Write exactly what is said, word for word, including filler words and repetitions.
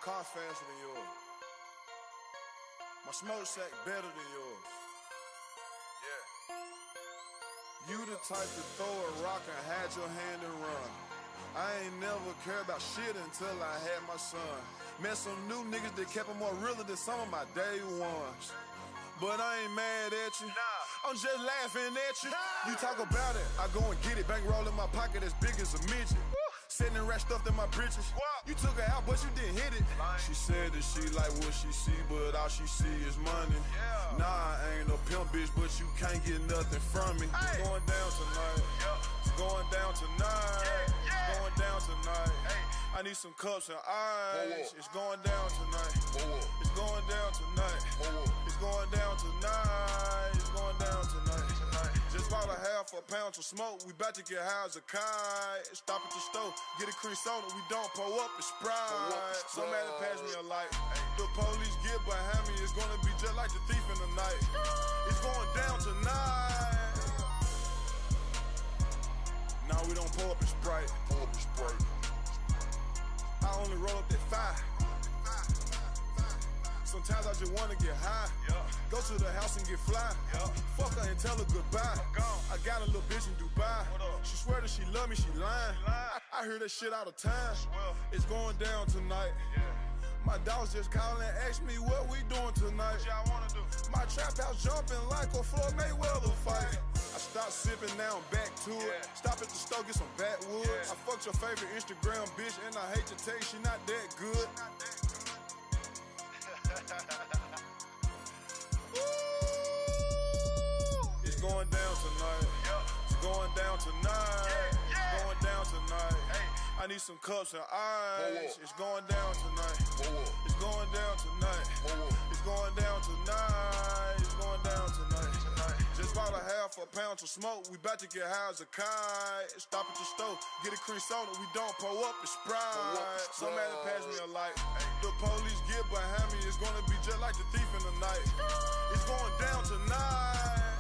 car faster than yours. My smoke sack better than yours. Yeah. You the type to throw a rock and hide your hand and run. I ain't never cared about shit until I had my son. Met some new niggas that kept it more realer than some of my day ones. But I ain't mad at you, nah. I'm just laughing at you. You talk about it, I go and get it. Bankroll in my pocket as big as a midget. Sitting and rat stuffed in my britches. You took her out, but you didn't hit it. She said that she like what she see, but all she see is money. Yeah. Nah, I ain't no pimp bitch, but you can't get nothing from me. It's going down tonight. Yeah. It's going down tonight. Yeah, yeah. It's going down tonight. Hey. I need some cups and ice. Whoa. It's going down tonight. Whoa. It's going down tonight. Whoa. It's going down tonight. It's going down tonight. Tonight. Just bought a half a pound of smoke. We bout to get high as a kite. Stop at the store, get a cream soda. We don't pull up and Sprite. Somebody pass me a light. The police get behind me. It's gonna be just like the thief in the night. It's going down tonight. Nah, we don't pull up and Sprite. Pull up and Sprite. I only roll up that five. Sometimes I just wanna get high. Yeah. Go to the house and get fly. Yeah. Fuck her and tell her goodbye. I'm gone. I got a little bitch in Dubai. What up? She swear that she love me, she lying. She lying. I, I hear that shit all the time. Swear. It's going down tonight. Yeah. My dogs just calling and ask me what we doing tonight. What y'all wanna do? My trap house jumping like a Floyd Mayweather fight. I stopped sipping, now I'm back to it. Yeah. Stop at the store, get some backwoods. Yeah. I fucked your favorite Instagram bitch, and I hate to tell you she not that good. Not that good. It's going down tonight. Yeah. It's going down tonight. Yeah, yeah. It's going down tonight. Hey. I need some cups and ice. Whoa. It's going down tonight. Whoa. It's going down tonight. Whoa. It's going down tonight. It's going down tonight. Tonight. Just bought a half a pound of smoke. We bout to get high as a kite. Stop at the store, get a cream soda. We don't pull up and Sprite. Somebody pass me a light. The police get behind me. It's gonna be just like the thief in the night. It's going down tonight.